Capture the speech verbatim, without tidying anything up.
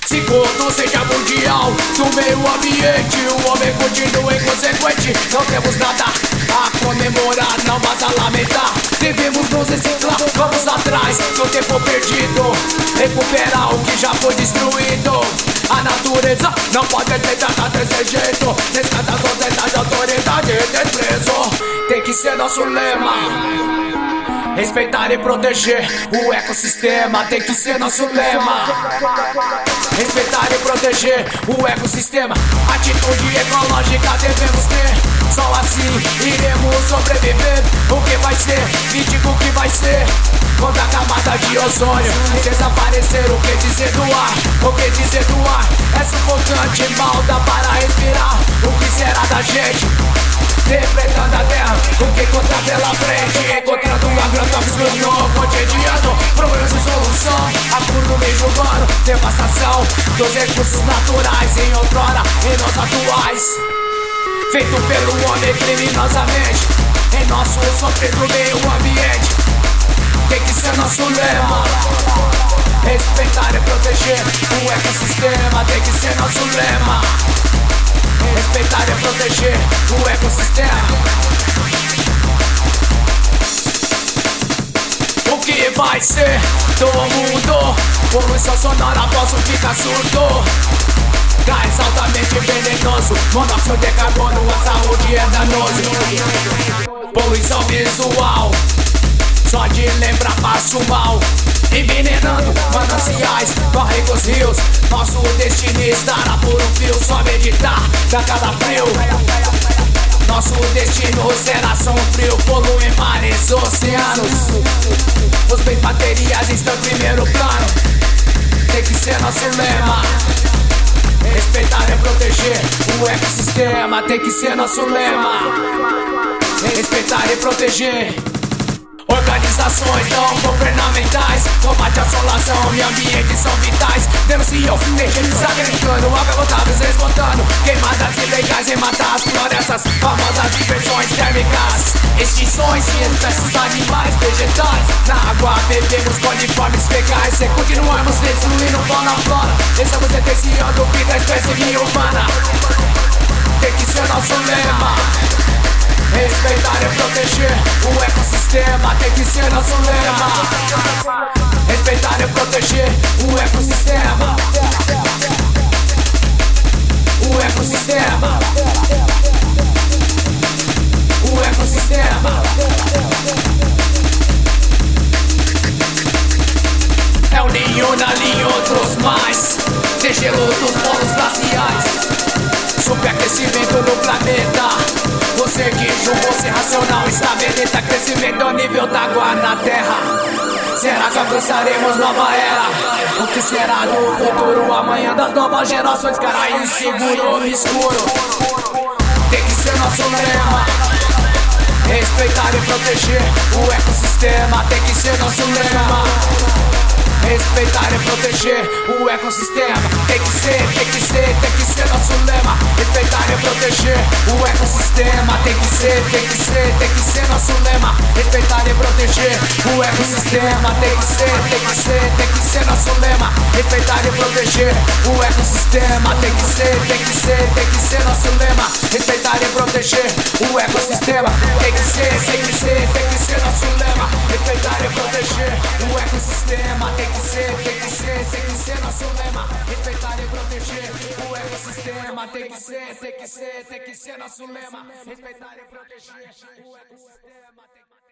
Segundo, seja mundial no meio ambiente, o homem continua inconsequente. Não temos nada a comemorar, não basta lamentar. Devemos nos reciclar, vamos atrás do tempo perdido, recuperar o que já foi destruído. A natureza não pode ser tratada desse jeito. Descarta a sociedade, autoridade e desprezo. Tem que ser nosso lema. Respeitar e proteger o ecossistema tem que ser nosso lema. Respeitar e proteger o ecossistema. Atitude ecológica devemos ter. Só assim iremos sobreviver. O que vai ser? Me diga o que vai ser. Contra a camada de ozônio desaparecer. O que dizer do ar? O que dizer do ar? É sufocante, mal dá para respirar. O que será da gente? Depredando a terra, o que encontrar pela frente. Encontrando agrotóxicos no cotidiano. Problemas sem solução, acúmulo meio urbano. Devastação dos recursos naturais. Em outrora, em nós atuais. Feito pelo homem criminosamente. Em nosso sofrido meio ambiente. Tem que ser nosso lema. Respeitar e proteger o ecossistema. Tem que ser nosso lema. Respeitar e proteger o ecossistema. O que vai ser do mundo? Poluição sonora, posso ficar surdo. Gás altamente venenoso, monóxido de carbono, a saúde é danoso. Poluição visual, só de lembrar passo mal. Envenenando mananciais, córregos, rios. Nosso destino estará por um fio. Só meditar dá calafrio. Nosso destino será sombrio. Polui mares, oceanos. Os bens materiais estão em primeiro plano. Tem que ser nosso lema. Respeitar e proteger o ecossistema. Tem que ser nosso lema. Respeitar e proteger. Organizações não governamentais, combate a assolação, meio ambiente são vitais. Denunciam, tem gente desagregando, água potável esgotando. Queimadas ilegais em matar as florestas, famosas diversões térmicas. Extinções de espécies animais, vegetais. Na água bebemos coliformes fecais. Se continuamos destruindo fauna flora, estamos sentenciando o fim da espécie humana. Tem que ser nosso lema. Respeitar e proteger o ecossistema. Tem que ser nosso lema. Respeitar e proteger o ecossistema. O ecossistema. O ecossistema. É o ninho na linha, outros mais. Degelo dos polos glaciais. Superaquecimento no planeta. Você que julgou ser racional está veneta. Crescimento ao nível da água na terra. Será que alcançaremos nova era? O que será do futuro? Amanhã das novas gerações. Cara inseguro, obscuro. Tem que ser nosso lema. Respeitar e proteger o ecossistema. Tem que ser nosso lema. Respeitar e proteger o ecossistema. Tem que ser, tem que ser, tem que ser nosso lema. Respeitar e proteger o ecossistema. Tem que ser, tem que ser, tem que ser nosso lema. Respeitar e proteger o ecossistema. Tem que ser, tem que ser, tem que ser nosso lema. Respeitar e proteger o ecossistema. Tem que ser, tem que ser, tem que ser nosso lema. Respeitar e proteger o ecossistema. Tem que ser, tem que ser, tem que ser nosso lema. Respeitar e proteger o ecossistema. Tem que ser, tem que ser, tem que ser nosso lema. Respeitar e proteger o ecossistema. Tem que ser, tem que ser, tem que ser nosso lema. Respeitar e proteger o ecossistema.